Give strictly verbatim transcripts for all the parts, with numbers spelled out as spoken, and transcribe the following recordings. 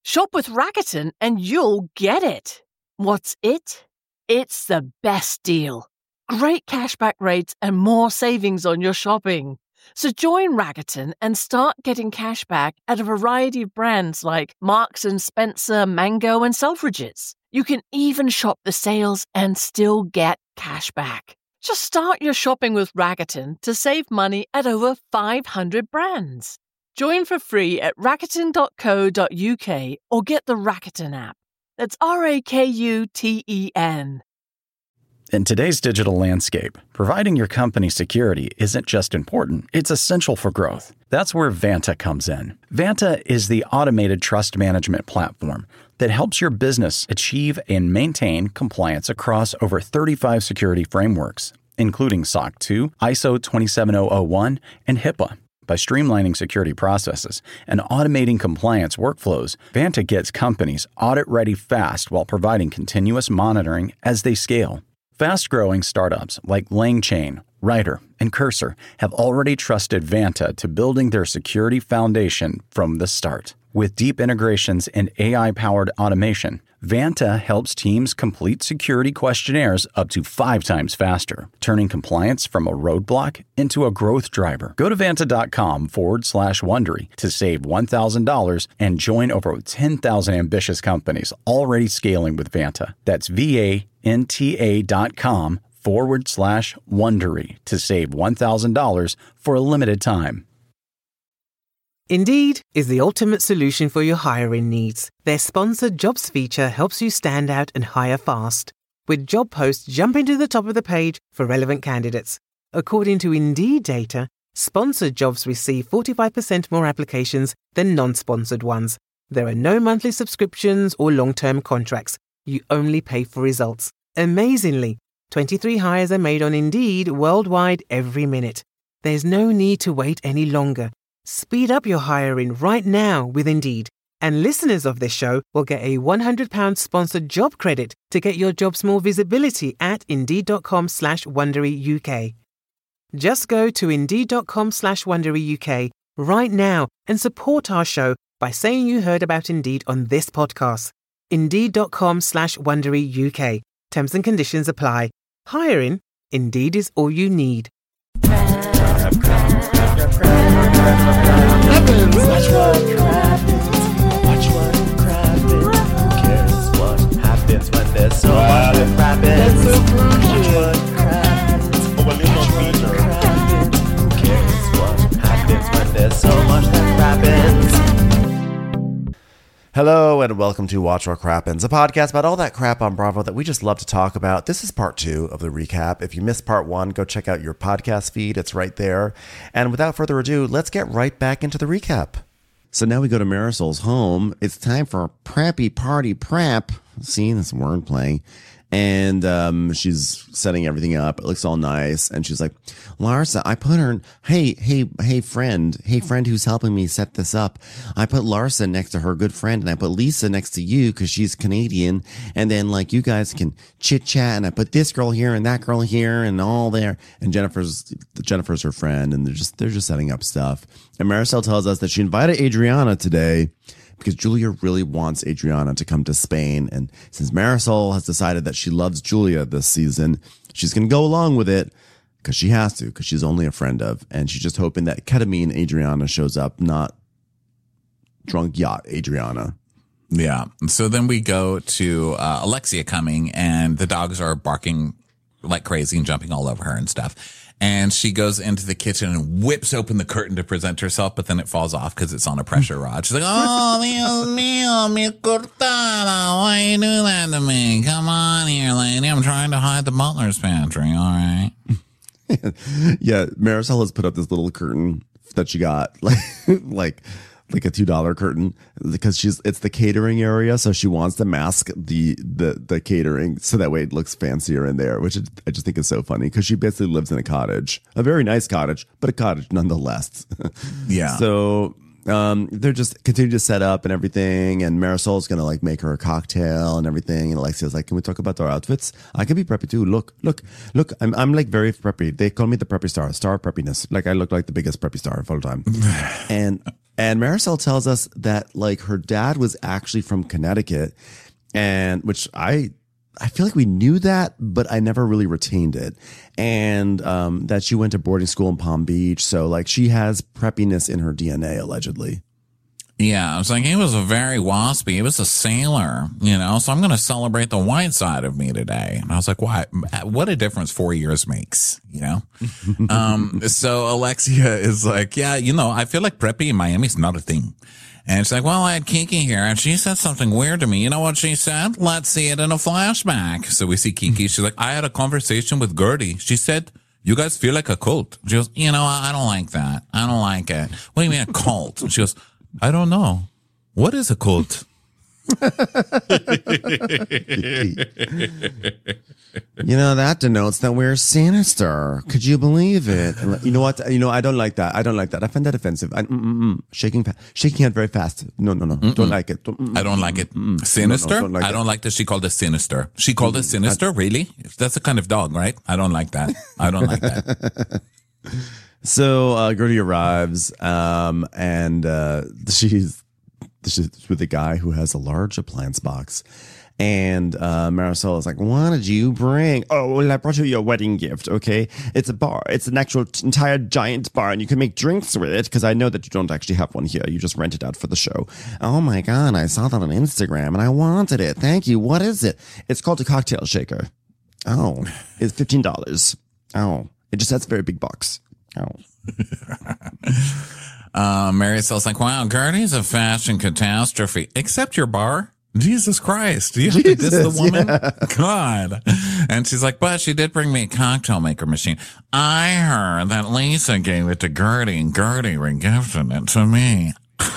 Shop with Rakuten and you'll get it. What's it? It's the best deal. Great cashback rates and more savings on your shopping. So join Rakuten and start getting cashback at a variety of brands like Marks and Spencer, Mango, and Selfridges. You can even shop the sales and still get cashback. Just start your shopping with Rakuten to save money at over five hundred brands. Join for free at rakuten dot co dot uk or get the Rakuten app. That's R A K U T E N. In today's digital landscape, providing your company security isn't just important, it's essential for growth. That's where Vanta comes in. Vanta is the automated trust management platform that helps your business achieve and maintain compliance across over thirty-five security frameworks, including S O C two, I S O twenty-seven thousand one, and HIPAA. By streamlining security processes and automating compliance workflows, Vanta gets companies audit-ready fast while providing continuous monitoring as they scale. Fast-growing startups like LangChain, Ryder, and Cursor have already trusted Vanta to building their security foundation from the start. With deep integrations and A I-powered automation, Vanta helps teams complete security questionnaires up to five times faster, turning compliance from a roadblock into a growth driver. Go to vanta.com forward slash Wondery to save one thousand dollars and join over ten thousand ambitious companies already scaling with Vanta. That's V-A-N-T-A dot com forward slash Wondery to save one thousand dollars for a limited time. Indeed is the ultimate solution for your hiring needs. Their sponsored jobs feature helps you stand out and hire fast, with job posts jumping to the top of the page for relevant candidates. According to Indeed data, sponsored jobs receive forty-five percent more applications than non-sponsored ones. There are no monthly subscriptions or long-term contracts. You only pay for results. Amazingly, twenty-three hires are made on Indeed worldwide every minute. There's no need to wait any longer. Speed up your hiring right now with Indeed. And listeners of this show will get a one hundred pounds sponsored job credit to get your jobs more visibility at indeed.com slash Wondery UK. Just go to indeed.com slash Wondery UK right now and support our show by saying you heard about Indeed on this podcast. Indeed.com slash Wondery UK. Terms and conditions apply. Hiring, Indeed is all you need. Crappens. Watch what crappens. Watch what crappens. Who cares what happens when there's so much that crappens? Watch what crappens. Watch what crappens. Who cares what happens when there's so much that crappens? Hello and welcome to Watch What Crappens, a podcast about all that crap on Bravo that we just love to talk about. This is part two of the recap. If you missed part one, go check out your podcast feed. It's right there. And without further ado, let's get right back into the recap. So now we go to Marisol's home. It's time for a preppy party prep. See, this wordplay. And um, she's setting everything up. It looks all nice. And she's like, Larsa, I put her, hey, hey, hey, friend, hey, friend who's helping me set this up. I put Larsa next to her good friend, and I put Lisa next to you because she's Canadian. And then, like, you guys can chit chat. And I put this girl here and that girl here and all there. And Jennifer's, Jennifer's her friend. And they're just, they're just setting up stuff. And Marisol tells us that she invited Adriana today because Julia really wants Adriana to come to Spain. And since Marisol has decided that she loves Julia this season, she's going to go along with it because she has to, because she's only a friend of. And she's just hoping that ketamine Adriana shows up, not drunk yacht Adriana. Yeah. So then we go to uh, Alexia coming, and the dogs are barking like crazy and jumping all over her and stuff. And she goes into the kitchen and whips open the curtain to present herself, but then it falls off because it's on a pressure rod. She's like, oh, Dios mío, mi cortada. Why you do that to me? Come on here, lady. I'm trying to hide the butler's pantry, all right? Yeah, Marisol has put up this little curtain that she got, like, like, like a two dollar curtain, because she's it's the catering area, so she wants to mask the the the catering so that way it looks fancier in there, which I just think is so funny because she basically lives in a cottage, a very nice cottage, but a cottage nonetheless. Yeah. So um, they're just continuing to set up and everything, and Marisol's gonna like make her a cocktail and everything, and Alexia's like, "Can we talk about our outfits? I can be preppy too. Look, look, look. I'm I'm like very preppy. They call me the preppy star, star of preppiness. Like I look like the biggest preppy star of all time." and And Marisol tells us that like her dad was actually from Connecticut, and which I I feel like we knew that, but I never really retained it. And um, that she went to boarding school in Palm Beach, so like she has preppiness in her D N A allegedly. Yeah, I was like, he was a very waspy. He was a sailor, you know, so I'm going to celebrate the white side of me today. And I was like, why? What a difference four years makes, you know? um, so Alexia is like, yeah, you know, I feel like preppy in Miami is not a thing. And it's like, well, I had Kiki here, and she said something weird to me. You know what she said? Let's see it in a flashback. So we see Kiki. She's like, I had a conversation with Gertie. She said, you guys feel like a cult. She goes, you know, I don't like that. I don't like it. What do you mean a cult? She goes, I don't know. What is a cult? You know, that denotes that we're sinister. Could you believe it? You know what? You know, I don't like that. I don't like that. I find that offensive. I, mm, mm, mm. Shaking, fa- shaking hand very fast. No, no, no. Mm-mm. Don't like it. Don't, mm, I don't like it. Mm-mm. Sinister? No, no, don't like I don't it. like that she called it sinister. She called mm-hmm. it sinister? I, really? That's a kind of dog, right? I don't like that. I don't like that. So uh, Gertie arrives, um, and uh, she's, she's with a guy who has a large appliance box. And uh, Marisol is like, what did you bring? Oh, well, I brought you your wedding gift, okay? It's a bar. It's an actual t- entire giant bar, and you can make drinks with it, because I know that you don't actually have one here. You just rent it out for the show. Oh, my God, I saw that on Instagram, and I wanted it. Thank you. What is it? It's called a cocktail shaker. Oh, it's fifteen dollars. Oh, it just has a very big box. Oh. uh, Marisol's like, wow, Gertie's a fashion catastrophe. Except your bar. Jesus Christ. Do you have Jesus, to diss the woman? Yeah. God. And she's like, but she did bring me a cocktail maker machine. I heard that Lisa gave it to Gertie, and Gertie regifted it to me.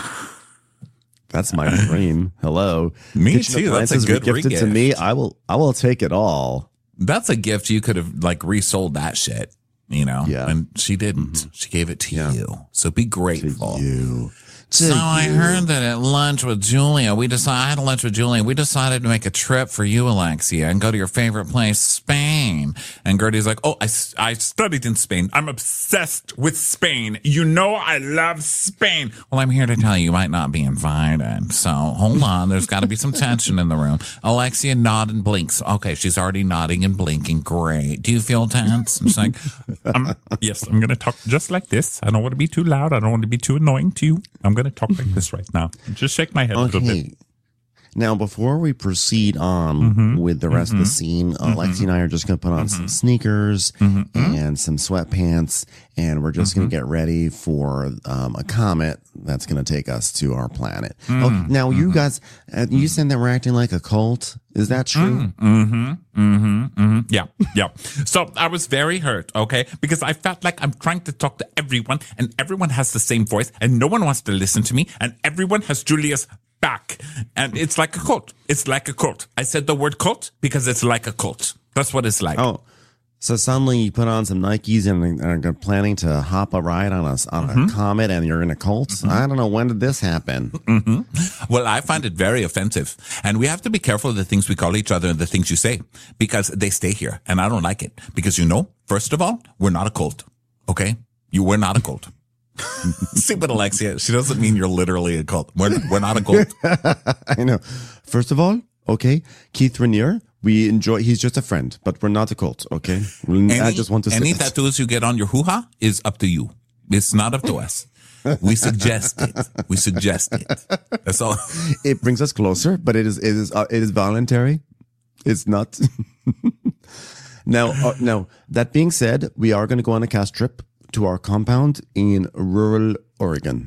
That's my dream. Hello. Me Kitchen too. That's a good regifted to me. I will, I will take it all. That's a gift. You could have like resold that shit. You know, yeah. And she didn't. Mm-hmm. She gave it to yeah. you. So be grateful. To you. So to I you. heard that at lunch with Julia, we decided, I had a lunch with Julia. We decided to make a trip for you, Alexia, and go to your favorite place, Spain. And Gertie's like, oh, I, I studied in Spain. I'm obsessed with Spain. You know, I love Spain. Well, I'm here to tell you, you might not be invited. So hold on. There's got to be some tension in the room. Alexia nods and blinks. Okay, she's already nodding and blinking. Great. Do you feel tense? I'm just like, I'm, yes, I'm going to talk just like this. I don't want to be too loud. I don't want to be too annoying to you. I'm going to talk like this right now. Just shake my head okay. a little bit. Now, before we proceed on mm-hmm. with the rest mm-hmm. of the scene, uh, mm-hmm. Lexi and I are just going to put on mm-hmm. some sneakers mm-hmm. and some sweatpants, and we're just mm-hmm. going to get ready for um, a comet that's going to take us to our planet. Mm-hmm. Oh, now, you mm-hmm. guys, uh, you said that we're acting like a cult. Is that true? Mm-hmm. Mm-hmm. Mm-hmm. Yeah. Yeah. So I was very hurt, okay? Because I felt like I'm trying to talk to everyone, and everyone has the same voice, and no one wants to listen to me, and everyone has Julia's back. And it's like a cult. It's like a cult. I said the word cult because it's like a cult. That's what it's like. Oh, so suddenly you put on some Nikes and are planning to hop a ride on a, on a mm-hmm. comet, and you're in a cult? Mm-hmm. I don't know. When did this happen? Mm-hmm. Well, I find it very offensive. And we have to be careful of the things we call each other and the things you say, because they stay here. And I don't like it. Because, you know, first of all, we're not a cult. Okay? You were not a cult. Stupid Alexia. She doesn't mean you're literally a cult. We're, we're not a cult. I know. First of all, okay, Keith Raniere, we enjoy, he's just a friend, but we're not a cult, okay? Any, I just want to say Any that. tattoos you get on your hoo-ha is up to you. It's not up to us. We suggest it. We suggest it. That's all. It brings us closer, but it is, it is, uh, it is voluntary. It's not. Now, uh, now, that being said, we are going to go on a cast trip to our compound in rural Oregon.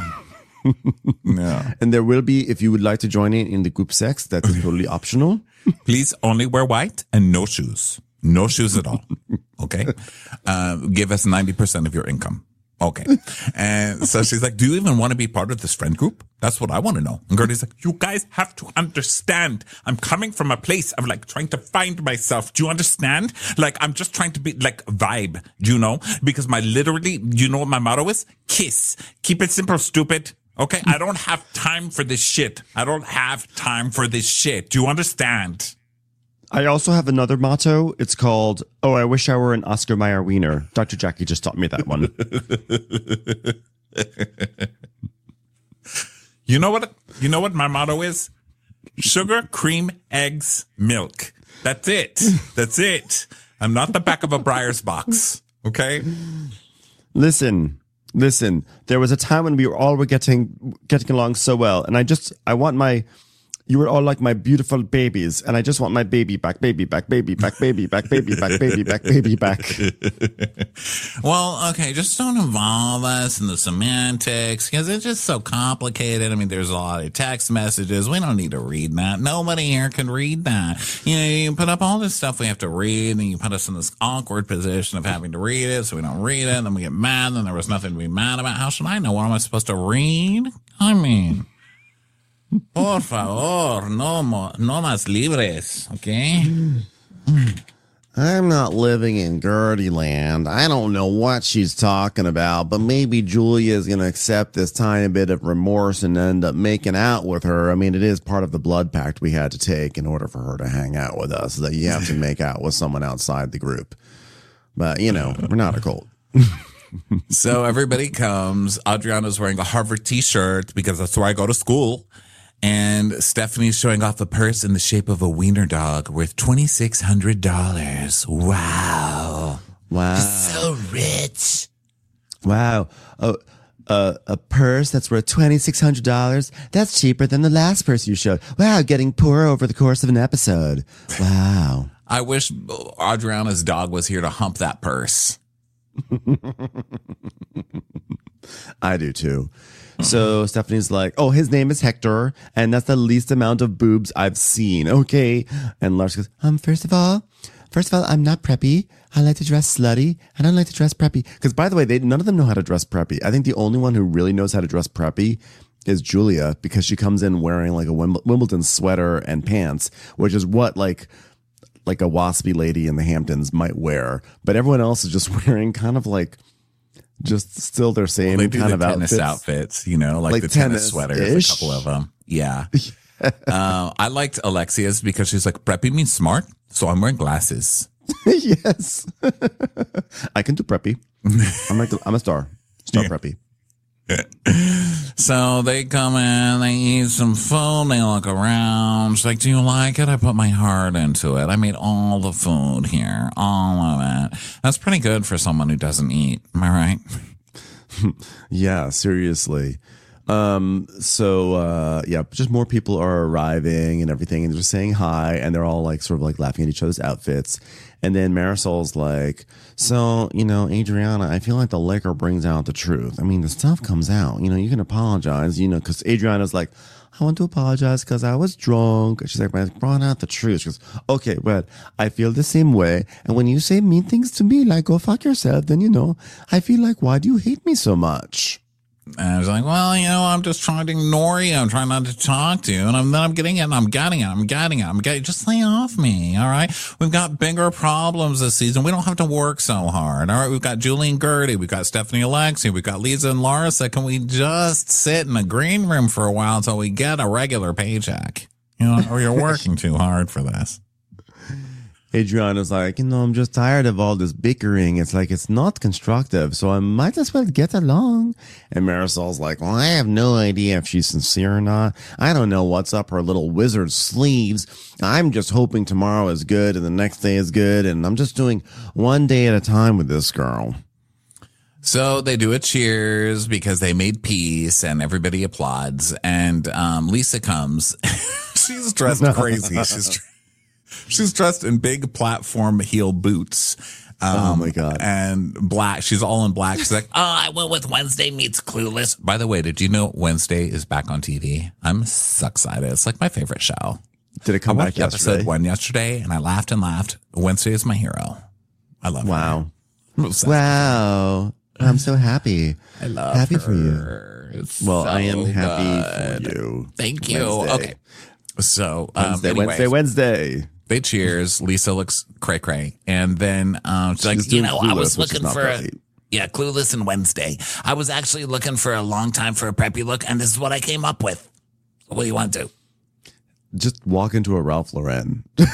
Yeah. And there will be, if you would like to join in in the group sex, that is totally optional. Please only wear white and no shoes. No shoes at all. Okay. Uh, give us ninety percent of your income. Okay. And so she's like, do you even want to be part of this friend group? That's what I want to know. And Gertie's like, you guys have to understand. I'm coming from a place of like trying to find myself. Do you understand? Like, I'm just trying to be like vibe. Do you know? Because my literally, you know what my motto is? Kiss. Keep it simple, stupid. Okay. I don't have time for this shit. I don't have time for this shit. Do you understand? I also have another motto. It's called, oh, I wish I were an Oscar Mayer wiener. Doctor Jackie just taught me that one. You know what? You know what my motto is? Sugar, cream, eggs, milk. That's it. That's it. I'm not the back of a Breyers box. Okay? Listen, listen. There was a time when we were all were getting getting along so well, and I just I want my. You were all like my beautiful babies, and I just want my baby back, baby back, baby back, baby back, baby back, baby back, baby back. Well, okay, just don't involve us in the semantics because it's just so complicated. I mean, there's a lot of text messages. We don't need to read that. Nobody here can read that. You know, you put up all this stuff we have to read, and you put us in this awkward position of having to read it, so we don't read it, and then we get mad, and there was nothing to be mad about. How should I know? What am I supposed to read? I mean... Por favor, no, mo, no más libres, okay? I'm not living in Gertie land. I don't know what she's talking about, but maybe Julia's going to accept this tiny bit of remorse and end up making out with her. I mean, it is part of the blood pact we had to take in order for her to hang out with us, that you have to make out with someone outside the group. But, you know, we're not a cult. So everybody comes. Adriana's wearing a Harvard t-shirt because that's where I go to school. And Stephanie's showing off a purse in the shape of a wiener dog worth twenty-six hundred dollars. Wow. Wow. So rich. Wow. Oh, uh, a purse that's worth twenty-six hundred dollars? That's cheaper than the last purse you showed. Wow, getting poorer over the course of an episode. Wow. I wish Adriana's dog was here to hump that purse. I do too. So Stephanie's like, oh, his name is Hector, and that's the least amount of boobs I've seen. Okay. And Lars goes, um, first of all, first of all, I'm not preppy. I like to dress slutty. I don't like to dress preppy. Because by the way, they none of them know how to dress preppy. I think the only one who really knows how to dress preppy is Julia, because she comes in wearing like a Wimbledon sweater and pants, which is what like like a waspy lady in the Hamptons might wear. But everyone else is just wearing kind of like just still their same well, they do kind the of tennis outfits. outfits, you know, like, Like the tennis tennis-ish. sweaters, a couple of them. Yeah. uh, I liked Alexia's because she's like, preppy means smart, so I'm wearing glasses. Yes. I can do preppy. I'm like, I'm a star. Star Yeah. preppy. So they come in, they eat some food, they look around. She's like, do you like it? I put my heart into it. I made all the food here, all of it. That's pretty good for someone who doesn't eat. Am I right? Yeah, seriously. Um, so, uh, yeah, just more people are arriving and everything, and they're just saying hi, and they're all like, sort of like laughing at each other's outfits. And then Marisol's like, so, you know, Adriana, I feel like the liquor brings out the truth. I mean, the stuff comes out, you know, you can apologize, you know, because Adriana's like, I want to apologize because I was drunk. She's like, but I brought out the truth. She goes, okay, but I feel the same way. And when you say mean things to me, like, go fuck yourself, then, you know, I feel like, why do you hate me so much? And I was like, well, you know, I'm just trying to ignore you. I'm trying not to talk to you. And I'm, then I'm getting it, and I'm getting it, I'm getting it, I'm getting it. Just lay off me, all right? We've got bigger problems this season. We don't have to work so hard, all right? We've got Julie and Gertie. We've got Stephanie Alexia. We've got Lisa and Larsa. Can we just sit in a green room for a while until we get a regular paycheck? You know, or you're working too hard for this. Adriana's like, you know, I'm just tired of all this bickering. It's like, it's not constructive, so I might as well get along. And Marisol's like, well, I have no idea if she's sincere or not. I don't know what's up her little wizard sleeves. I'm just hoping tomorrow is good and the next day is good, and I'm just doing one day at a time with this girl. So they do a cheers because they made peace, and everybody applauds. And um, Lisa comes. She's dressed crazy. She's she's dressed in big platform heel boots. Um, Oh, my God. And black. She's all in black. She's like, oh, I went with Wednesday Meets Clueless. By the way, did you know Wednesday is back on T V? I'm so excited. It's like my favorite show. Did it I come back watched yesterday? episode one yesterday, and I laughed and laughed. Wednesday is my hero. I love her. Wow. I'm obsessed. Wow. I'm so happy. I love Happy her. for you. It's Well, so I am happy good. for you. Thank you. Wednesday. Okay. So, um, Wednesday, anyway, Wednesday, Wednesday. they cheers. Lisa looks cray cray. And then um, she's like, She's you doing know, I was Clueless, which is looking not for a, right. yeah, Clueless and Wednesday. I was actually looking for a long time for a preppy look, and this is what I came up with. What do you want to do? Just walk into a Ralph Lauren.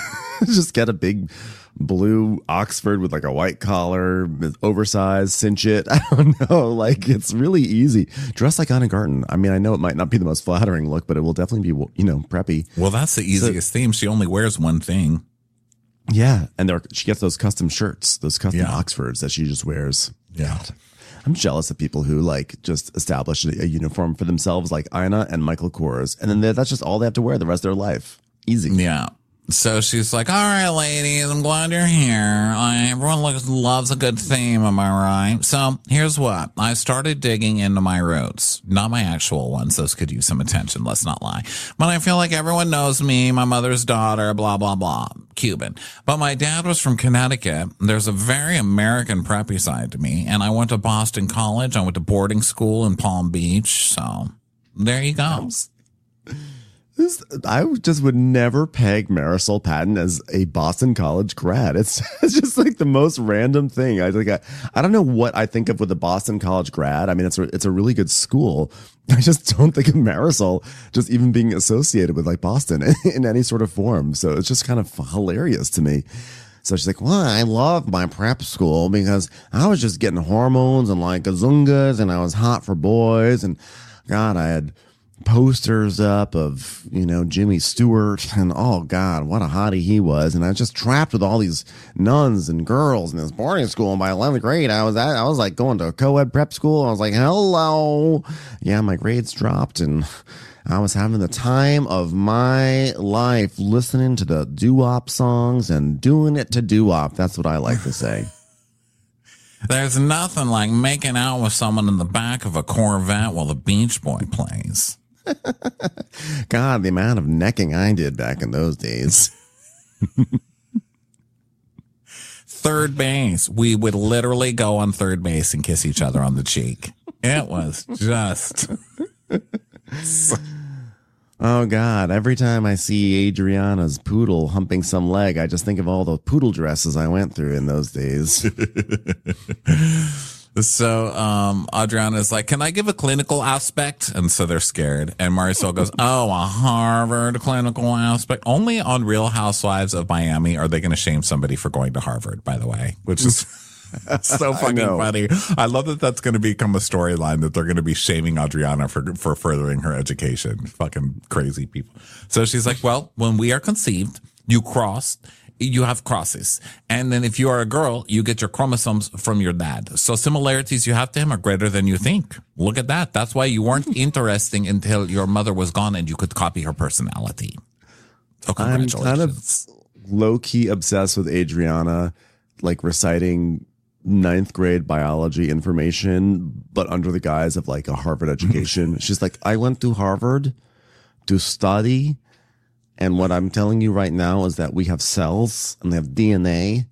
Just get a big blue Oxford with like a white collar, oversized, cinch it. I don't know. Like, it's really easy. Dress like Anna Garten. I mean, I know it might not be the most flattering look, but it will definitely be, you know, preppy. Well, that's the easiest so, theme. She only wears one thing. Yeah. And there, she gets those custom shirts, those custom yeah. Oxfords that she just wears. Yeah. God. I'm jealous of people who like just establish a, a uniform for themselves, like Ina and Michael Kors, and then that's just all they have to wear the rest of their life. Easy. Yeah. So she's like, all right, ladies, I'm glad you're here. I, everyone looks, loves a good theme, am I right? So here's what. I started digging into my roots. Not my actual ones. Those could use some attention, let's not lie. But I feel like everyone knows me, my mother's daughter, blah, blah, blah. Cuban. But my dad was from Connecticut. There's a very American preppy side to me. And I went to Boston College. I went to boarding school in Palm Beach. So there you go. This, I just would never peg Marisol Patton as a Boston College grad. It's, it's just like the most random thing. I think I, I don't know what I think of with a Boston College grad. I mean, it's a, it's a really good school. I just don't think of Marisol just even being associated with like Boston in, in any sort of form. So it's just kind of hilarious to me. So she's like, well, I love my prep school because I was just getting hormones and like gazungas and I was hot for boys. And God, I had posters up of, you know, Jimmy Stewart, and oh God, what a hottie he was. And I was just trapped with all these nuns and girls in this boarding school. And by eleventh grade, I was at, I was like going to a co-ed prep school. I was like, hello. Yeah, my grades dropped and I was having the time of my life listening to the doo-wop songs and doing it to doo-wop. That's what I like to say. There's nothing like making out with someone in the back of a Corvette while the Beach Boy plays. God, the amount of necking I did back in those days. Third base. We would literally go on third base and kiss each other on the cheek. It was just... Oh, God. Every time I see Adriana's poodle humping some leg, I just think of all the poodle dresses I went through in those days. So um, Adriana's like, can I give a clinical aspect? And so they're scared. And Marisol goes, oh, a Harvard clinical aspect. Only on Real Housewives of Miami are they going to shame somebody for going to Harvard, by the way, which is... so fucking funny. I love that that's going to become a storyline that they're going to be shaming Adriana for for furthering her education. Fucking crazy people. So she's like, well, when we are conceived, you cross, you have crosses. And then if you are a girl, you get your chromosomes from your dad. So similarities you have to him are greater than you think. Look at that. That's why you weren't interesting until your mother was gone and you could copy her personality. So congratulations. I'm kind of low-key obsessed with Adriana, like reciting ninth grade biology information, but under the guise of like a Harvard education. She's like, I went to Harvard to study. And what I'm telling you right now is that we have cells and they have D N A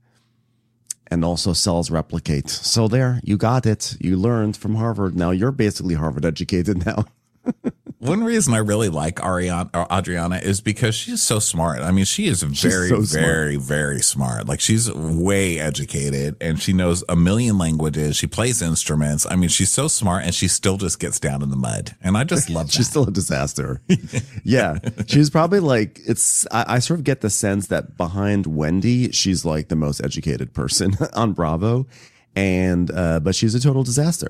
and also cells replicate. So there, you got it. You learned from Harvard. Now you're basically Harvard educated now. One reason I really like Ariana, or Adriana is because she's so smart. I mean, she is very, so smart. very, very smart. Like, she's way educated and she knows a million languages. She plays instruments. I mean, she's so smart and she still just gets down in the mud. And I just love that. She's still a disaster. Yeah. She's probably like, it's, I, I sort of get the sense that behind Wendy, she's like the most educated person on Bravo. And, uh, but she's a total disaster.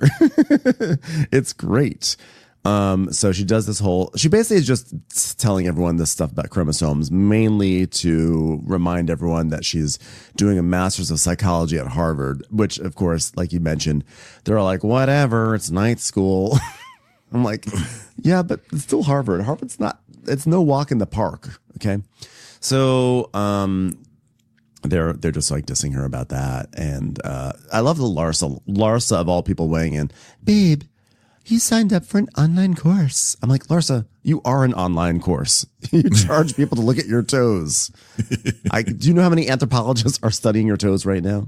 It's great. Um, so she does this whole, she basically is just telling everyone this stuff about chromosomes, mainly to remind everyone that she's doing a master's of psychology at Harvard, which of course, like you mentioned, they're all like, whatever, it's night school. I'm like, yeah, but it's still Harvard. Harvard's not, it's no walk in the park. Okay. So, um, they're, they're just like dissing her about that. And, uh, I love the Larsa, Larsa of all people weighing in, babe, you signed up for an online course. I'm like, Larsa, you are an online course. You charge people to look at your toes. I do you know how many anthropologists are studying your toes right now?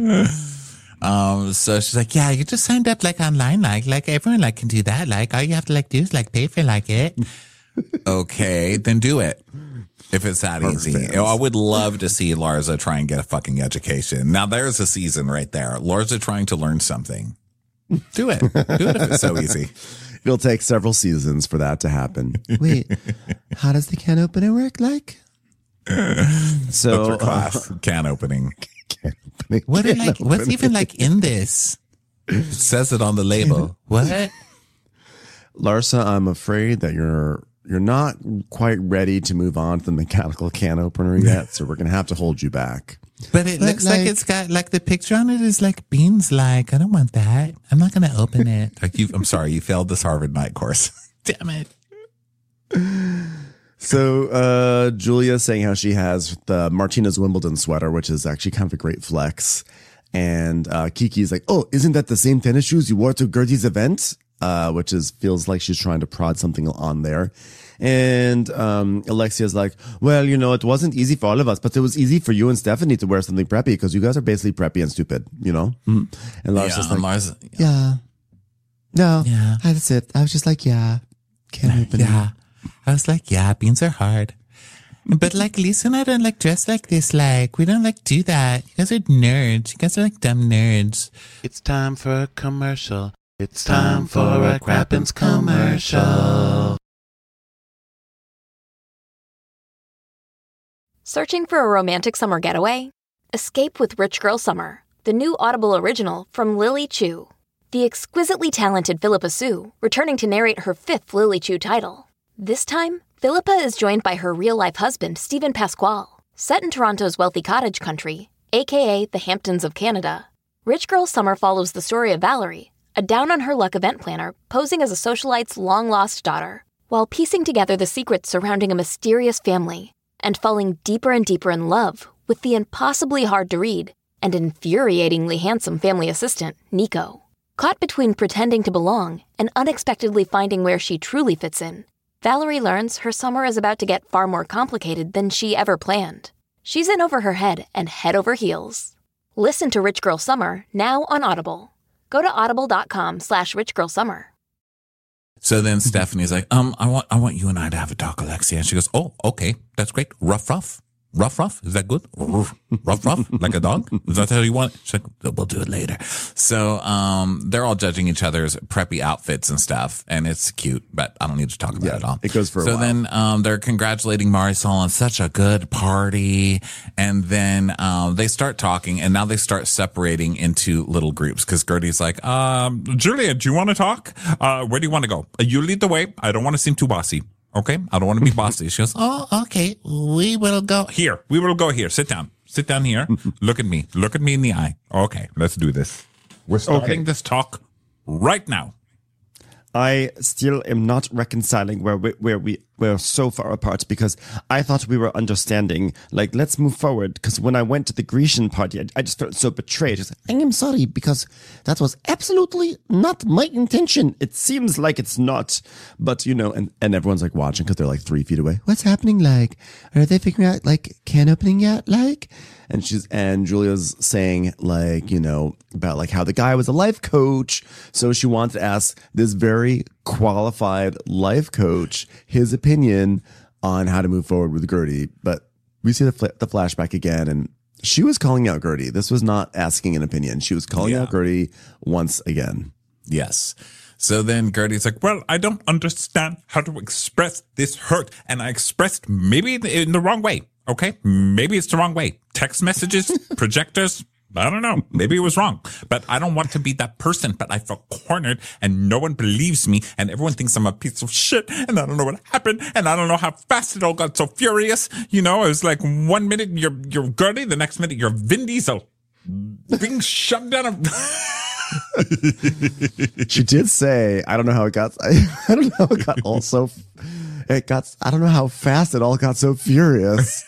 Um, so she's like, yeah, you just signed up like online, like, like everyone like can do that. Like all you have to like do is like pay for like it. Okay, then do it. If it's that Perfect easy. fans. I would love to see Larsa try and get a fucking education. Now there's a season right there. Larsa trying to learn something. Do it. Do it if it's so easy. It'll take several seasons for that to happen. Wait, how does the can opener work like? So That's for class. Uh, can opening. Can opening. What Can like? opening. What's even like in this? It says it on the label. What? Larsa, I'm afraid that you're you're not quite ready to move on to the mechanical can opener yet, so we're gonna have to hold you back. But it But looks like, like- it's got like the picture on it is like beans. Like I don't want that. I'm not going to open it. Like you, I'm sorry, you failed this Harvard night course. Damn it. So uh, Julia's saying how she has the Martinez Wimbledon sweater, which is actually kind of a great flex. And uh, Kiki's like, "Oh, isn't that the same tennis shoes you wore to Gertie's event?" Uh, which is feels like she's trying to prod something on there. And um, Alexia's like, "Well, you know, it wasn't easy for all of us, but it was easy for you and Stephanie to wear something preppy because you guys are basically preppy and stupid, you know." Mm-hmm. And Lars Yeah, is like, Lars, "Yeah, no, Yeah. that's it." I was just like, "Yeah, can't open it." yeah. I was like, yeah, beans are hard. But like Lisa and I don't like dress like this. Like we don't like do that. You guys are nerds. You guys are like dumb nerds. It's time for a commercial. It's time for a Crappens commercial. Searching for a romantic summer getaway? Escape with Rich Girl Summer, the new Audible original from Lily Chu. The exquisitely talented Philippa Sue, returning to narrate her fifth Lily Chu title. This time, Philippa is joined by her real-life husband, Stephen Pasquale. Set in Toronto's wealthy cottage country, aka the Hamptons of Canada, Rich Girl Summer follows the story of Valerie, a down-on-her-luck event planner posing as a socialite's long-lost daughter, while piecing together the secrets surrounding a mysterious family and falling deeper and deeper in love with the impossibly hard-to-read and infuriatingly handsome family assistant, Nico. Caught between pretending to belong and unexpectedly finding where she truly fits in, Valerie learns her summer is about to get far more complicated than she ever planned. She's in over her head and head over heels. Listen to Rich Girl Summer now on Audible. Go to audible.com slash richgirlsummer. So then Stephanie's like, um, I want, I want you and I to have a talk, Alexia. And she goes, oh, okay, that's great. Rough, rough. Rough, rough. Is that good? Rough, rough, like a dog? Is that how you want it? She's like, we'll do it later. So, um, they're all judging each other's preppy outfits and stuff. And it's cute, but I don't need to talk about Yeah, it all. it goes for a so while. then, um, they're congratulating Marisol on such a good party. And then, um, they start talking and now they start separating into little groups because Gertie's like, um, Julia, do you want to talk? Uh, where do you want to go? Uh, you lead the way. I don't want to seem too bossy. Okay, I don't want to be bossy. She goes, oh, okay, we will go here. We will go here. Sit down. Sit down here. Look at me. Look at me in the eye. Okay, let's do this. We're starting Okay. this talk right now. I still am not reconciling where we, where we we're so far apart because I thought we were understanding. Like, let's move forward. Because when I went to the Grecian party, I, I just felt so betrayed. Just, I am sorry because that was absolutely not my intention. It seems like it's not, but you know, and, and everyone's like watching because they're like three feet away. What's happening? Like, are they figuring out like can opening yet? Like, and she's and Julia's saying like you know about like how the guy was a life coach, so she wanted to ask this very qualified life coach his opinion on how to move forward with Gertie. But we see the fl- the flashback again, and she was calling out Gertie. This was not asking an opinion. She was calling Yeah. out Gertie once again. Yes. So then Gertie's like, well, I don't understand how to express this hurt. And I expressed maybe in the wrong way. Okay. Maybe it's the wrong way. Text messages, projectors. I don't know. Maybe it was wrong, but I don't want to be that person, but I felt cornered and no one believes me and everyone thinks I'm a piece of shit and I don't know what happened and I don't know how fast it all got so furious. You know, it was like one minute you're, you're Gertie, the next minute you're Vin Diesel being shoved down a... She did say, I don't know how it got, I, I don't know how it got all so, it got, I don't know how fast it all got so furious.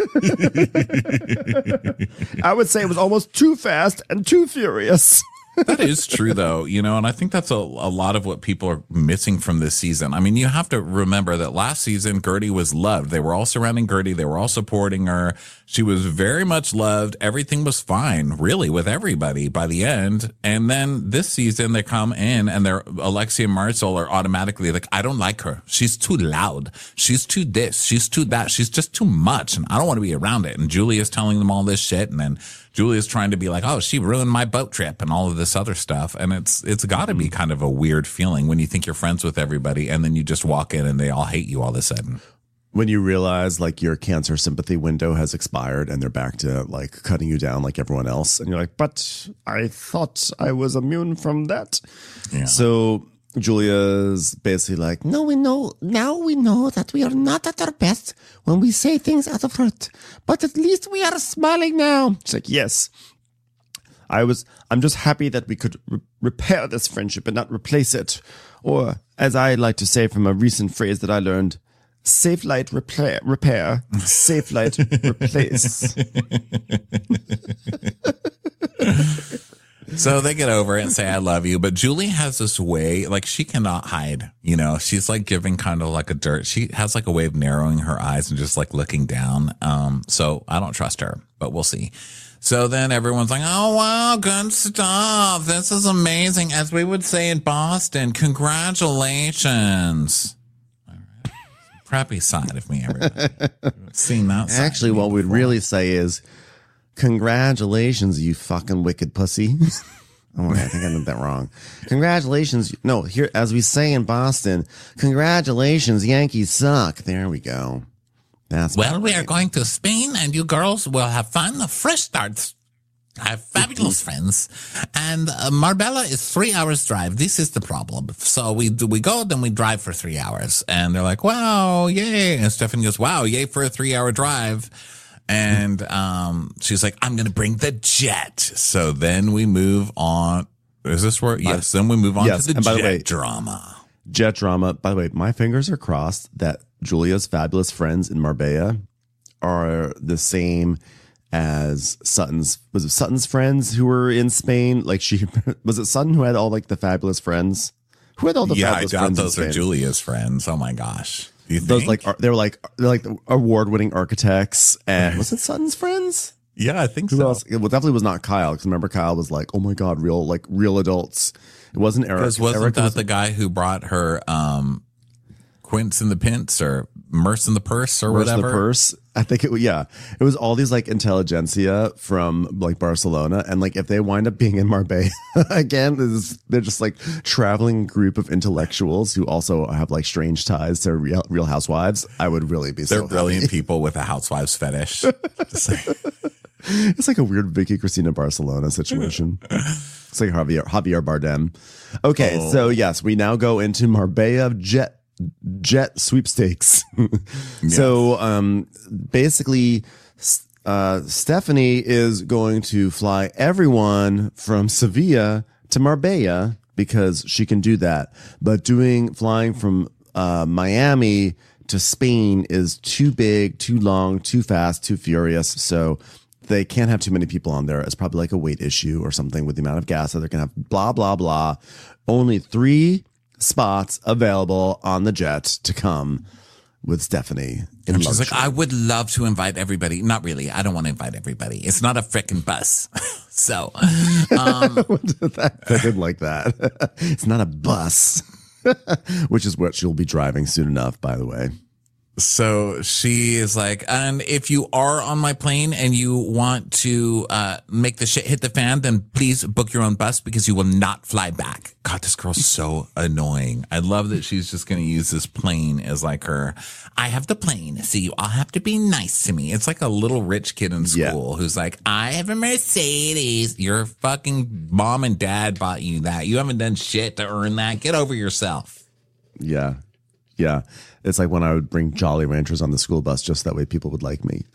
I would say it was almost too fast and too furious. That is true, though, you know, and I think that's a, a lot of what people are missing from this season. I mean, you have to remember that last season, Gertie was loved. They were all surrounding Gertie. They were all supporting her. She was very much loved. Everything was fine, really, with everybody by the end. And then this season, they come in and they're Alexia and Marisol are automatically like, I don't like her. She's too loud. She's too this. She's too that. She's just too much. And I don't want to be around it. And Julia's telling them all this shit. And then Julia's trying to be like, oh, she ruined my boat trip and all of this other stuff. And it's it's got to be kind of a weird feeling when you think you're friends with everybody and then you just walk in and they all hate you all of a sudden. when you realize like your cancer sympathy window has expired and they're back to like cutting you down like everyone else. And you're like, but I thought I was immune from that. Yeah. So Julia's basically like, no, we know, now we know that we are not at our best when we say things out of hurt, but at least we are smiling now. She's like, yes, I was, I'm just happy that we could re- repair this friendship and not replace it. Or as I like to say from a recent phrase that I learned, safe light repair, repair, safe light replace. So they get over it and say, I love you. But Julie has this way, like she cannot hide, you know, she's like giving kind of like a dirt. She has like a way of narrowing her eyes and just like looking down. Um, so I don't trust her, but we'll see. So then everyone's like, oh, wow, good stuff. This is amazing. As we would say in Boston, congratulations. All right. Crappy side of me, everybody. Seen that side. Actually, what we'd really say is, congratulations, you fucking wicked pussy. Oh, I think I did that wrong. Congratulations. No, here, as we say in Boston, congratulations, Yankees suck. There we go. That's well, we are going to Spain, and you girls will have fun. A fresh start. I have fabulous friends. And uh, Marbella is three hours drive. This is the problem. So we do, we go, then we drive for three hours. And they're like, wow, yay. And Stephanie goes, wow, yay for a three-hour drive. And um, she's like, I'm going to bring the jet. So then we move on. Is this where? Yes. Then we move on yes, to the and by jet the way, drama. Jet drama. By the way, my fingers are crossed that Julia's fabulous friends in Marbella are the same as Sutton's. Was it Sutton's friends who were in Spain? Like she, was it Sutton who had all like the fabulous friends? Who had all the yeah, fabulous I doubt friends those in are Spain? Julia's friends. Oh my gosh. Do you Those think? like they were like they're like award-winning architects, and was it Sutton's friends? Yeah, I think Who so. else? It well, definitely was not Kyle, because remember Kyle was like, "Oh my god, real like real adults." It wasn't Eric. Because wasn't Eric that was, the guy who brought her um, Quince in the Pints or Merce in the Purse or Merce in whatever? the purse? I think it. Yeah, it was all these like intelligentsia from like Barcelona, and like if they wind up being in Marbella again, this is, they're just like traveling group of intellectuals who also have like strange ties to Real, Real Housewives. I would really be. They're so brilliant happy. people with a housewives fetish. Just like- It's like a weird Vicky Cristina Barcelona situation. It's like Javier, Javier Bardem. Okay, Oh. so yes, we now go into Marbella jet jet sweepstakes. So um, basically, uh, Stephanie is going to fly everyone from Sevilla to Marbella because she can do that. But doing flying from uh, Miami to Spain is too big, too long, too fast, too furious. So they can't have too many people on there. It's probably like a weight issue or something with the amount of gas that they're going to have. Blah, blah, blah. Only three spots available on the jet to come with Stephanie. In and she's like, luxury. I would love to invite everybody. Not really. I don't want to invite everybody. It's not a frickin' bus. So, um, I didn't like that. It's not a bus, which is what she'll be driving soon enough, by the way. So she is like, and if you are on my plane and you want to uh, make the shit hit the fan, then please book your own bus because you will not fly back. God, this girl's so annoying. I love that she's just going to use this plane as like her, I have the plane, so you all have to be nice to me. It's like a little rich kid in school Yeah. who's like, I have a Mercedes. Your fucking mom and dad bought you that. You haven't done shit to earn that. Get over yourself. Yeah. Yeah. It's like when I would bring Jolly Ranchers on the school bus just that way people would like me.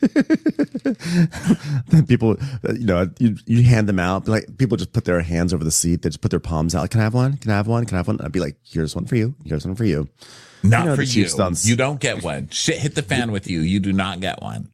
Then people, you know, you, you hand them out. Like people just put their hands over the seat. They just put their palms out. Like, can I have one? Can I have one? Can I have one? I'd be like, here's one for you. Here's one for you. Not You know, for the cheap you. stunts. You don't get one. Shit hit the fan with you. You do not get one.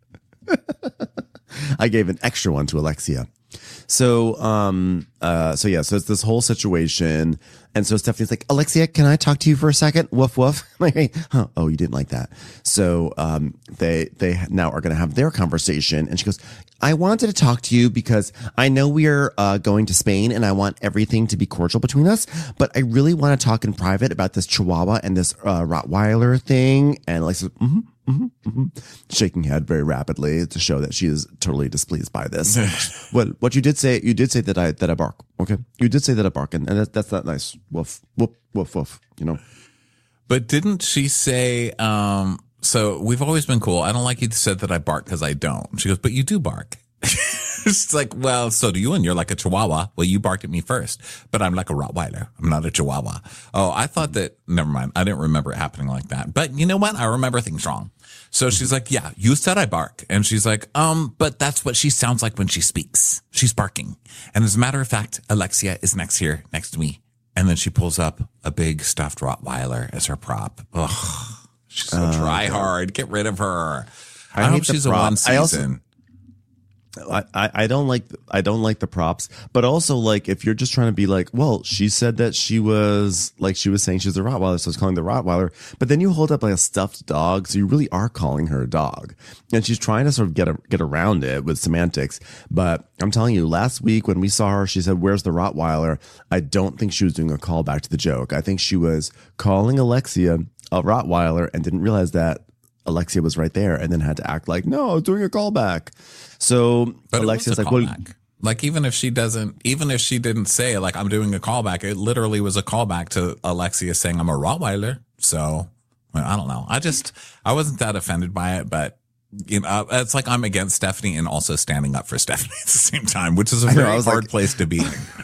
I gave an extra one to Alexia. So, um, uh, so yeah, so it's this whole situation. And so Stephanie's like, Alexia, can I talk to you for a second? Woof, woof. I'm like, huh, oh, you didn't like that. So, um, they, they now are going to have their conversation. And she goes, I wanted to talk to you because I know we're, uh, going to Spain and I want everything to be cordial between us, but I really want to talk in private about this Chihuahua and this, uh, Rottweiler thing. And Alexia says, mm-hmm. Mm-hmm, mm-hmm. Shaking head very rapidly to show that she is totally displeased by this. what what you did say, you did say that I that I bark. Okay, you did say that I bark, and, and that, that's not nice. Woof, woof, woof, woof. You know. But didn't she say um, so we've always been cool. I don't like you said that I bark because I don't. She goes, but you do bark. She's like, well, so do you, and you're like a Chihuahua. Well, you barked at me first, but I'm like a Rottweiler. I'm not a Chihuahua. Oh, I thought that, never mind. I didn't remember it happening like that. But you know what? I remember things wrong. So she's like, yeah, you said I bark. And she's like, um, but that's what she sounds like when she speaks. She's barking. And as a matter of fact, Alexia is next here, next to me. And then she pulls up a big stuffed Rottweiler as her prop. Ugh, she's so uh, try hard. Get rid of her. I, I hope she's a one season. I also- I, I don't like I don't like the props, but also like if you're just trying to be like, well, she said that she was like she was saying she's a Rottweiler, so I was calling the Rottweiler, but then you hold up like a stuffed dog, so you really are calling her a dog, and she's trying to sort of get a, get around it with semantics. But I'm telling you, last week when we saw her, she said, "Where's the Rottweiler?" I don't think she was doing a callback to the joke. I think she was calling Alexia a Rottweiler and didn't realize that Alexia was right there, and then had to act like, no, I was doing a callback. So but Alexia's like, well, callback. Like even if she doesn't, even if she didn't say like I'm doing a callback, it literally was a callback to Alexia saying I'm a Rottweiler. So well, I don't know. I just I wasn't that offended by it, but you know, it's like I'm against Stephanie and also standing up for Stephanie at the same time, which is a very know, hard like, place to be.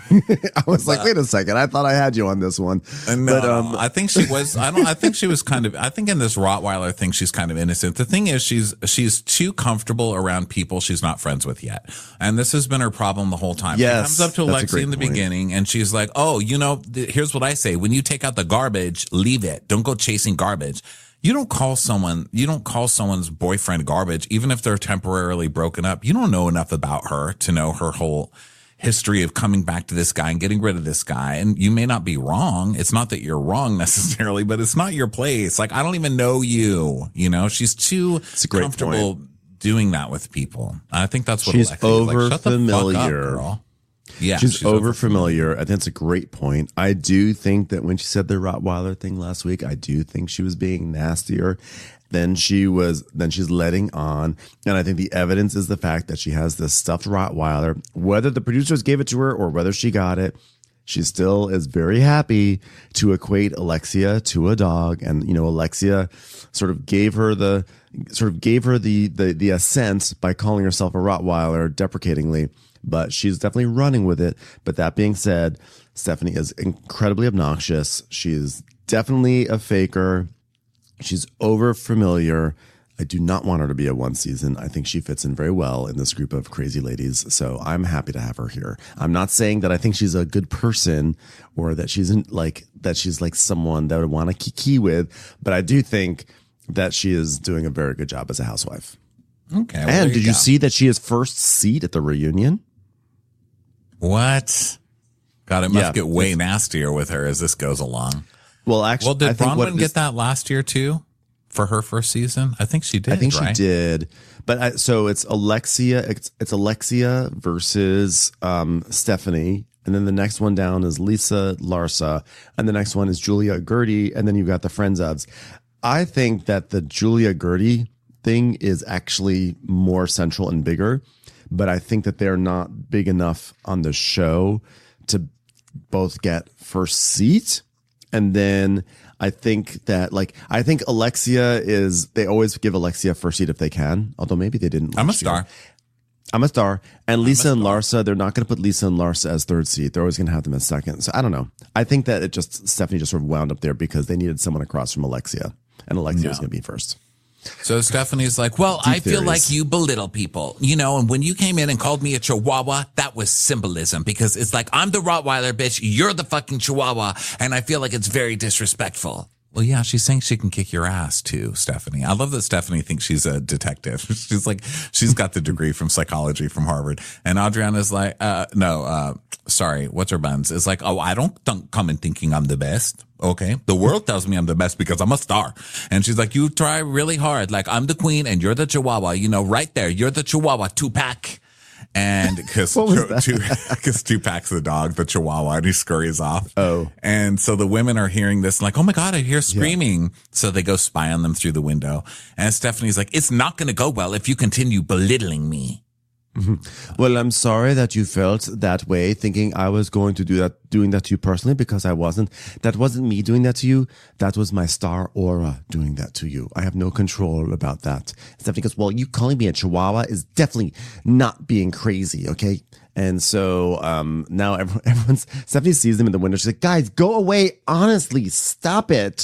I was but, like, wait a second, I thought I had you on this one. No, but, um, I think she was. I don't. I think she was kind of. I think in this Rottweiler thing, she's kind of innocent. The thing is, she's she's too comfortable around people she's not friends with yet, and this has been her problem the whole time. Yes, she comes up to Alexia in the point. beginning, and she's like, "Oh, you know, th- here's what I say: when you take out the garbage, leave it. Don't go chasing garbage." You don't call someone, you don't call someone's boyfriend garbage, even if they're temporarily broken up. You don't know enough about her to know her whole history of coming back to this guy and getting rid of this guy. And you may not be wrong. It's not that you're wrong necessarily, but it's not your place. Like, I don't even know you. You know, she's too comfortable point. doing that with people. I think that's what she's Alexia over like, Shut familiar. The fuck up, girl. Yeah, she's, she's over familiar. I think it's a great point. I do think that when she said the Rottweiler thing last week, I do think she was being nastier than she was, than she's letting on. And I think the evidence is the fact that she has this stuffed Rottweiler. Whether the producers gave it to her or whether she got it, she still is very happy to equate Alexia to a dog. And, you know, Alexia sort of gave her the, sort of gave her the, the, the assent by calling herself a Rottweiler deprecatingly. But she's definitely running with it. But that being said, Stephanie is incredibly obnoxious. She is definitely a faker. She's over familiar. I do not want her to be a one season. I think she fits in very well in this group of crazy ladies. So I'm happy to have her here. I'm not saying that I think she's a good person or that she's in, like that she's like someone that I would want to kiki with. But I do think that she is doing a very good job as a housewife. Okay. Well, and did you you go. see that she is first seat at the reunion? What? God, it must Yeah. get way nastier with her as this goes along. Well, actually, Well, did I think what Bronwyn this- get that last year too for her first season? I think she did. I think right? she did, but I, so it's Alexia. It's, it's Alexia versus um, Stephanie, and then the next one down is Lisa Larsa, and the next one is Julia Gertie, and then you've got the Friends ofs. I think that the Julia Gertie thing is actually more central and bigger, but I think that they're not big enough on the show to both get first seat. And then I think that, like, I think Alexia is, they always give Alexia first seat if they can, although maybe they didn't. I'm a last year. star. I'm a star. And Lisa a and star. Larsa, they're not going to put Lisa and Larsa as third seat. They're always going to have them as second. So I don't know. I think that it just, Stephanie just sort of wound up there because they needed someone across from Alexia. And Alexia Yeah. was going to be first. So Stephanie's like, well, Deep I feel theories. like you belittle people, you know, and when you came in and called me a Chihuahua, that was symbolism because it's like, I'm the Rottweiler, bitch. You're the fucking Chihuahua. And I feel like it's very disrespectful. Well, yeah, she's saying she can kick your ass too, Stephanie. I love that Stephanie thinks she's a detective. She's like, she's got the degree from psychology from Harvard. And Adriana's like, uh, no, uh, sorry, what's her buns? It's like, oh, I don't th- come in thinking I'm the best. Okay. The world tells me I'm the best because I'm a star. And she's like, you try really hard. Like, I'm the queen and you're the Chihuahua, you know, right there. You're the Chihuahua, Tupac. And because because Tupac's the dog, the Chihuahua, and he scurries off. Oh. And so the women are hearing this, like, oh my God, I hear screaming. Yeah. So they go spy on them through the window. And Stephanie's like, it's not going to go well if you continue belittling me. Well, I'm sorry that you felt that way, thinking I was going to do that, doing that to you personally, because I wasn't. That wasn't me doing that to you. That was my star aura doing that to you. I have no control about that. Stephanie goes, well, you calling me a chihuahua is definitely not being crazy, okay? And so um, now everyone, everyone's, Stephanie sees them in the window. She's like, guys, go away. Honestly, stop it.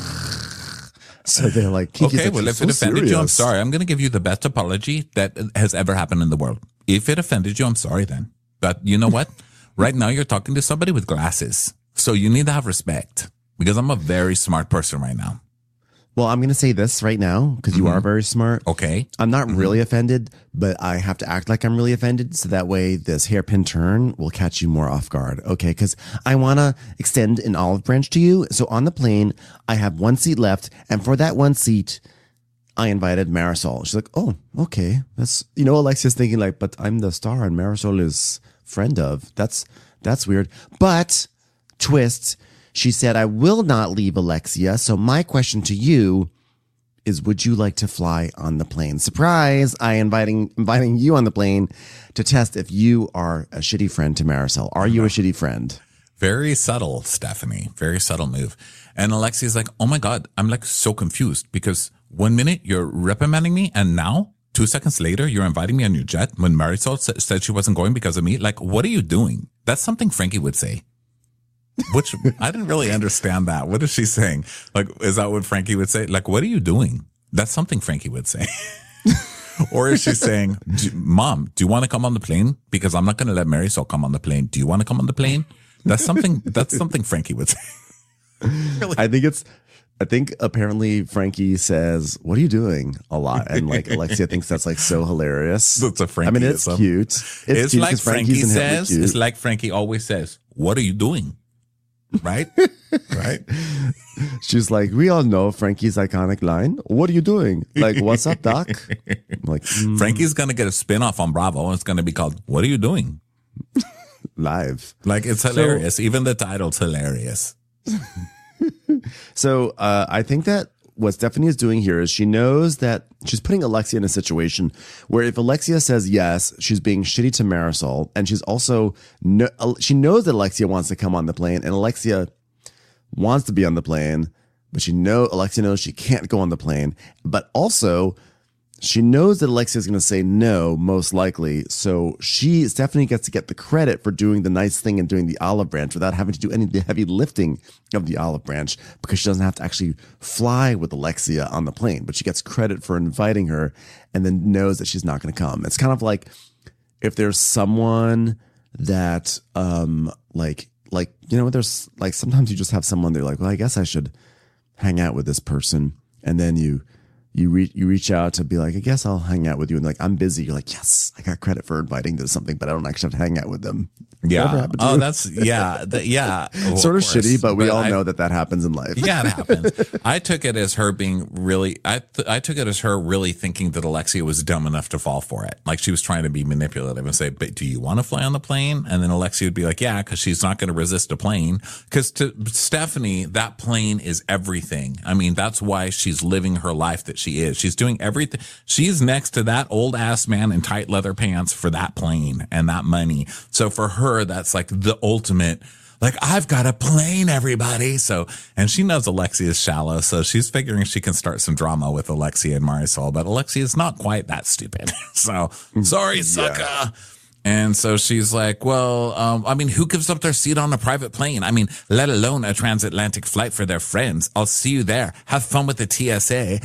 So they're like, Kiki's okay, like, well, if so it offended serious. you, I'm sorry. I'm going to give you the best apology that has ever happened in the world. If it offended you, I'm sorry then. But you know what? Right now, you're talking to somebody with glasses. So you need to have respect because I'm a very smart person right now. Well, I'm going to say this right now because you Mhm. are very smart. Okay. I'm not Mhm. really offended, but I have to act like I'm really offended. So that way this hairpin turn will catch you more off guard. Okay. Cause I want to extend an olive branch to you. So on the plane, I have one seat left. And for that one seat, I invited Marisol. She's like, oh, okay. That's, you know, Alexia's thinking like, but I'm the star and Marisol is friend of. That's, that's weird. But twist, she said, I will not leave Alexia. So my question to you is, would you like to fly on the plane? Surprise. I inviting, inviting you on the plane to test if you are a shitty friend to Marisol. Are you a shitty friend? Very subtle, Stephanie. Very subtle move. And Alexia's like, oh my God, I'm like so confused because one minute you're reprimanding me and now two seconds later you're inviting me on your jet when Marisol sa- said she wasn't going because of me. Like, what are you doing? That's something Frankie would say. Which I didn't really understand that. What is she saying? Like, is that what Frankie would say? Like, what are you doing? That's something Frankie would say. Or is she saying, do, Mom, do you want to come on the plane? Because I'm not going to let Marisol come on the plane. Do you want to come on the plane? That's something, that's something Frankie would say. Really? I think it's, I think apparently Frankie says, what are you doing a lot? And like Alexia thinks that's like so hilarious. That's a Frankie. I mean, it's cute. It's, It's cute like 'cause Frankie Frankie's inherently says, cute. it's like Frankie always says, what are you doing? Right? Right? She's like, we all know Frankie's iconic line. What are you doing? Like, what's up, Doc? I'm like, mm, Frankie's going to get a spin-off on Bravo and it's going to be called, what are you doing? live. Like, it's hilarious. Even the title's hilarious. So uh, I think that what Stephanie is doing here is she knows that she's putting Alexia in a situation where if Alexia says yes, she's being shitty to Marisol. And she's also, no, she knows that Alexia wants to come on the plane and Alexia wants to be on the plane, but she know Alexia knows she can't go on the plane. But also she knows that Alexia is going to say no, most likely. So she, Stephanie gets to get the credit for doing the nice thing and doing the olive branch without having to do any of the heavy lifting of the olive branch because she doesn't have to actually fly with Alexia on the plane, but she gets credit for inviting her and then knows that she's not going to come. It's kind of like if there's someone that, um, like, like, you know, there's like, sometimes you just have someone they're like, well, I guess I should hang out with this person. And then you, You reach you reach out to be like, I guess I'll hang out with you. And like, I'm busy. You're like, yes, I got credit for inviting to something, but I don't actually have to hang out with them. Yeah. Whatever happened to Oh, you? that's, yeah. The, yeah. Well, Sort of course. shitty, but we all I- know that that happens in life. Yeah, it happens. I took it as her being really, I, th- I took it as her really thinking that Alexia was dumb enough to fall for it. Like she was trying to be manipulative and say, but do you want to fly on the plane? And then Alexia would be like, yeah, because she's not going to resist a plane. Because to Stephanie, that plane is everything. I mean, that's why she's living her life that she is. She's doing everything. She's next to that old ass man in tight leather pants for that plane and that money. So for her, that's like the ultimate, like, I've got a plane, everybody. So, and she knows Alexia is shallow. So she's figuring she can start some drama with Alexia and Marisol, but Alexia is not quite that stupid. So sorry, sucker. And so she's like, well, um, I mean, who gives up their seat on a private plane? I mean, let alone a transatlantic flight for their friends. I'll see you there. Have fun with the T S A.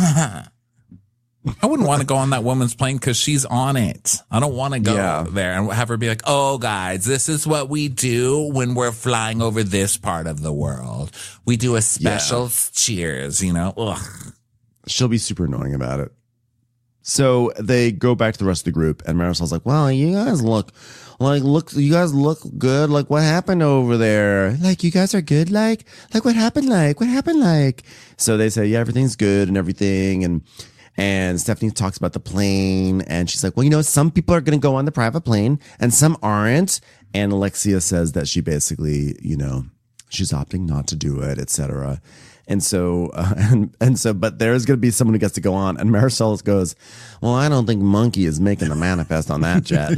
I wouldn't want to go on that woman's plane because she's on it. I don't want to go Yeah. there and have her be like, oh, guys, this is what we do when we're flying over this part of the world. We do a special cheers, you know? Ugh. She'll be super annoying about it. So they go back to the rest of the group, and Marisol's like, "Well, you guys look like look, you guys look good. Like, what happened over there? Like, you guys are good. Like, like what happened? Like, what happened? Like." So they say, "Yeah, everything's good and everything." And and Stephanie talks about the plane, and she's like, "Well, you know, some people are going to go on the private plane, and some aren't." And Alexia says that she basically, you know, she's opting not to do it, et cetera. And so, uh, and, and so, but there's going to be someone who gets to go on. And Marisol goes, well, I don't think Monkey is making the manifest on that jet.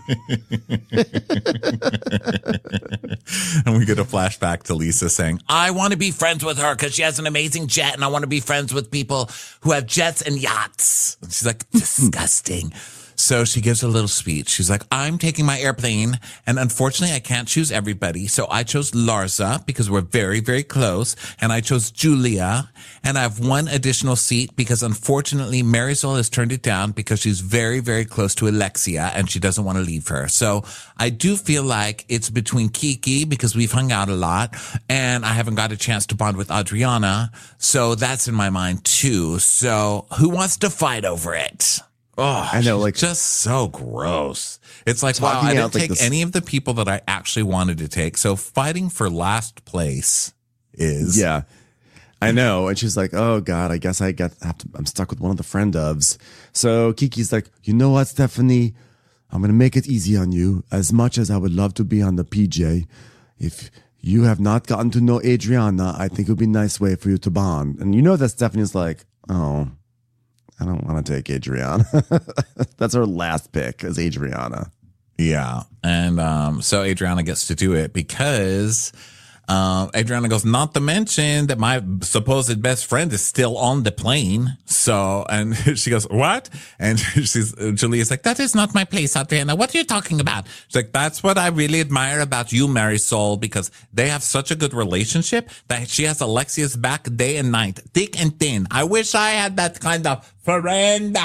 And we get a flashback to Lisa saying, I want to be friends with her because she has an amazing jet, and I want to be friends with people who have jets and yachts. And she's like, disgusting. So she gives a little speech. She's like, I'm taking my airplane, and unfortunately I can't choose everybody. So I chose Larsa because we're very, very close. And I chose Julia. And I have one additional seat because unfortunately Marisol has turned it down because she's very, very close to Alexia and she doesn't want to leave her. So I do feel like it's between Kiki because we've hung out a lot and I haven't got a chance to bond with Adriana. So that's in my mind too. So who wants to fight over it? Oh, I know, like just so gross. It's like, wow, I didn't take like any of the people that I actually wanted to take. So fighting for last place is. Yeah, I know. And she's like, oh God, I guess I get, have to, I'm stuck with one of the friend ofs. So Kiki's like, you know what, Stephanie, I'm going to make it easy on you. As much as I would love to be on the P J, if you have not gotten to know Adriana, I think it would be a nice way for you to bond. And you know that Stephanie's like, oh, I don't want to take Adriana. That's her last pick is Adriana. Yeah. And um, so Adriana gets to do it because um, Adriana goes, not to mention that my supposed best friend is still on the plane. So, and she goes, what? And she's, Julia's like, that is not my place, Adriana. What are you talking about? She's like, that's what I really admire about you, Marisol, because they have such a good relationship that she has Alexia's back day and night, thick and thin. I wish I had that kind of friend.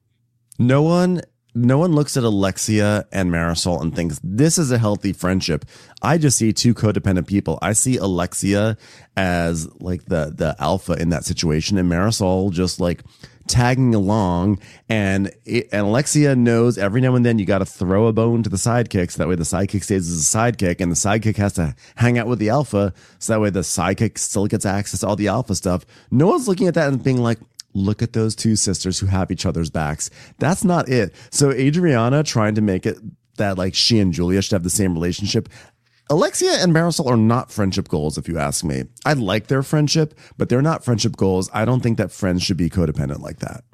No one, no one looks at Alexia and Marisol and thinks this is a healthy friendship. I just see two codependent people. I see Alexia as like the, the alpha in that situation and Marisol just like tagging along. And, it, and Alexia knows every now and then you got to throw a bone to the sidekick. So that way the sidekick stays as a sidekick and the sidekick has to hang out with the alpha. So that way the sidekick still gets access to all the alpha stuff. No one's looking at that and being like, look at those two sisters who have each other's backs. That's not it. So Adriana trying to make it that like she and Julia should have the same relationship. Alexia and Marisol are not friendship goals, if you ask me. I like their friendship, but they're not friendship goals. I don't think that friends should be codependent like that.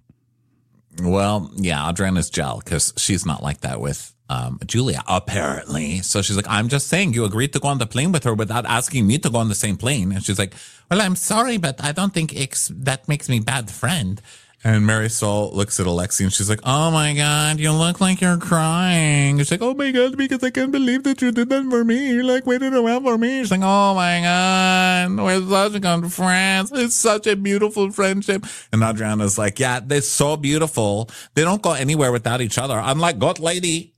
Well, yeah, Adriana's gel because she's not like that with um, Julia, apparently. So she's like, I'm just saying you agreed to go on the plane with her without asking me to go on the same plane. And she's like, well, I'm sorry, but I don't think it's, that makes me bad friend. And Marisol looks at Alexia and she's like, oh my God, you look like you're crying. She's like, oh my God, because I can't believe that you did that for me. You like waited around for me. She's like, oh my God, we're such good friends. It's such a beautiful friendship. And Adriana's like, yeah, they're so beautiful. They don't go anywhere without each other. Unlike God Lady.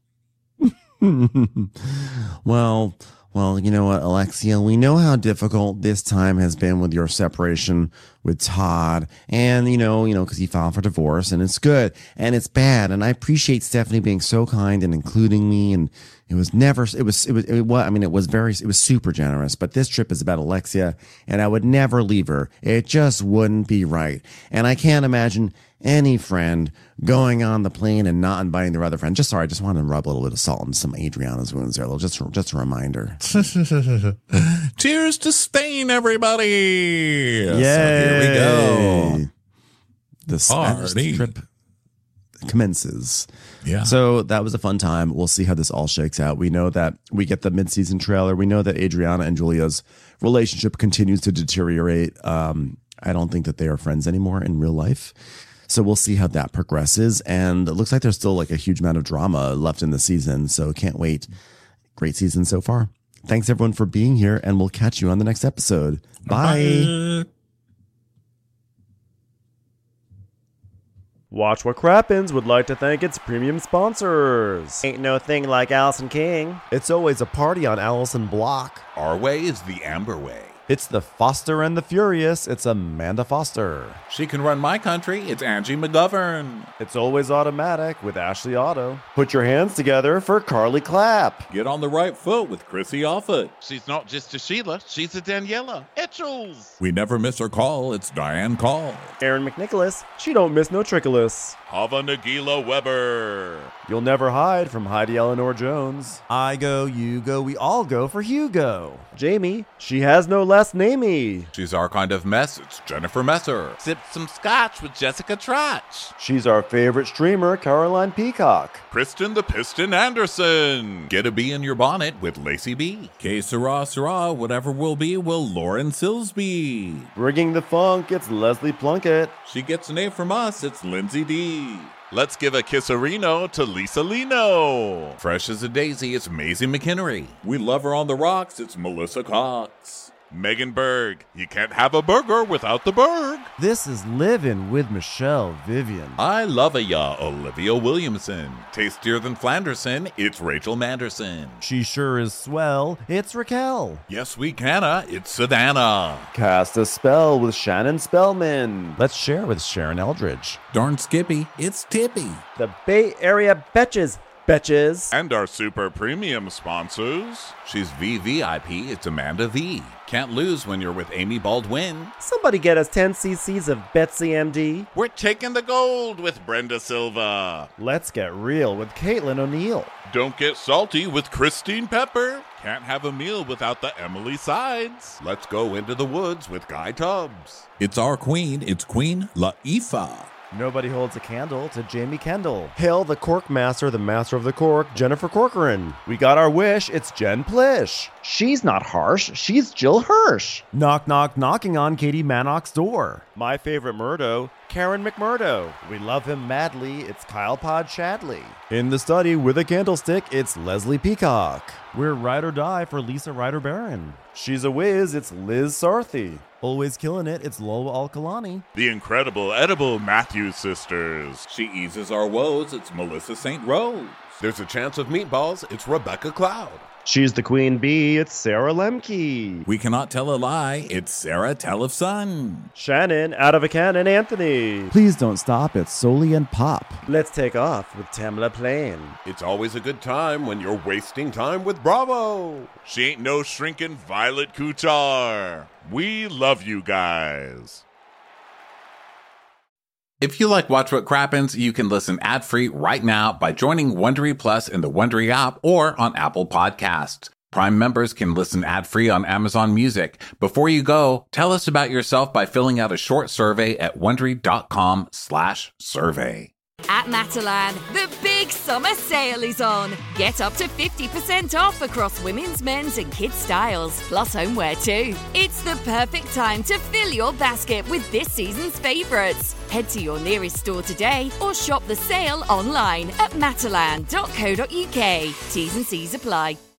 well, well, you know what, Alexia, we know how difficult this time has been with your separation with Todd and, you know, you know, cause he filed for divorce and it's good and it's bad. And I appreciate Stephanie being so kind and including me. And it was never, it was, it was, it was, I mean, it was very, it was super generous, but this trip is about Alexia and I would never leave her. It just wouldn't be right. And I can't imagine any friend going on the plane and not inviting their other friend. Just sorry, I just wanted to rub a little bit of salt into some Adriana's wounds there. Just, just a reminder. Cheers to Spain, everybody! Yay! So here we go. The Spanish trip commences. Yeah. So that was a fun time. We'll see how this all shakes out. We know that we get the mid-season trailer. We know that Adriana and Julia's relationship continues to deteriorate. Um, I don't think that they are friends anymore in real life. So we'll see how that progresses. And it looks like there's still like a huge amount of drama left in the season. So can't wait. Great season so far. Thanks everyone for being here and we'll catch you on the next episode. Bye. Bye. Watch What Crappens would like to thank its premium sponsors. Ain't no thing like Allison King. It's always a party on Allison Block. Our way is the Amber way. It's the Foster and the Furious. It's Amanda Foster. She can run my country. It's Angie McGovern. It's always automatic with Ashley Otto. Put your hands together for Carly Clapp. Get on the right foot with Chrissy Offit. She's not just a Sheila, she's a Daniela Etchells. We never miss her call. It's Diane Call. Aaron McNicholas. She don't miss no trickolas. Hava Nagila Weber. You'll never hide from Heidi Eleanor Jones. I go, you go, we all go for Hugo. Jamie. She has no last namey. She's our kind of mess. It's Jennifer Messer. Sip some scotch with Jessica Trotch. She's our favorite streamer, Caroline Peacock. Kristen the Piston Anderson. Get a bee in your bonnet with Lacey B. Que sera, sera, whatever will be, will Lauren Silsby. Bringing the funk, it's Leslie Plunkett. She gets an A from us. It's Lindsay D. Let's give a kisserino to Lisa Lino. Fresh as a daisy, it's Maisie McHenry. We love her on the rocks. It's Melissa Cox. Megan Berg. You can't have a burger without the Berg. This is Livin' with Michelle Vivian. I love a ya, Olivia Williamson. Tastier than Flanderson, it's Rachel Manderson. She sure is swell, it's Raquel. Yes, we canna, it's Savannah. Cast a spell with Shannon Spellman. Let's share with Sharon Eldridge. Darn Skippy, it's Tippy. The Bay Area Betches. Betches. And our super premium sponsors. She's V V I P, it's Amanda V. Can't lose when you're with Amy Baldwin. Somebody get us ten cc's of Betsy M D. We're taking the gold with Brenda Silva. Let's get real with Caitlin O'Neill. Don't get salty with Christine Pepper. Can't have a meal without the Emily Sides. Let's go into the woods with Guy Tubbs. It's our queen, it's Queen Latifah. Nobody holds a candle to Jamie Kendall. Hail the Cork Master, the Master of the Cork, Jennifer Corcoran. We got our wish, it's Jen Plish. She's not harsh, she's Jill Hirsch. Knock, knock, knocking on Katie Manock's door. My favorite Murdo, Karen McMurdo. We love him madly, it's Kyle Pod Shadley. In the study with a candlestick, it's Leslie Peacock. We're ride or die for Lisa Ryder Barron. She's a whiz, it's Liz Sarthy. Always killing it, it's Lola Alkalani. The incredible edible Matthews sisters. She eases our woes, it's Melissa Saint Rose. There's a chance of meatballs, it's Rebecca Cloud. She's the queen bee, it's Sarah Lemke. We cannot tell a lie, it's Sarah Telefson. Shannon, out of a cannon, Anthony. Please don't stop, it's Soli and Pop. Let's take off with Tamla Plain. It's always a good time when you're wasting time with Bravo. She ain't no shrinking Violet Kuchar. We love you guys. If you like Watch What Crappens, you can listen ad-free right now by joining Wondery Plus in the Wondery app or on Apple Podcasts. Prime members can listen ad-free on Amazon Music. Before you go, tell us about yourself by filling out a short survey at Wondery.com slash survey. At Matalan, the big summer sale is on. Get up to fifty percent off across women's, men's and kids' styles, plus homeware too. It's the perfect time to fill your basket with this season's favourites. Head to your nearest store today or shop the sale online at matalan dot co dot uk. T's and C's apply.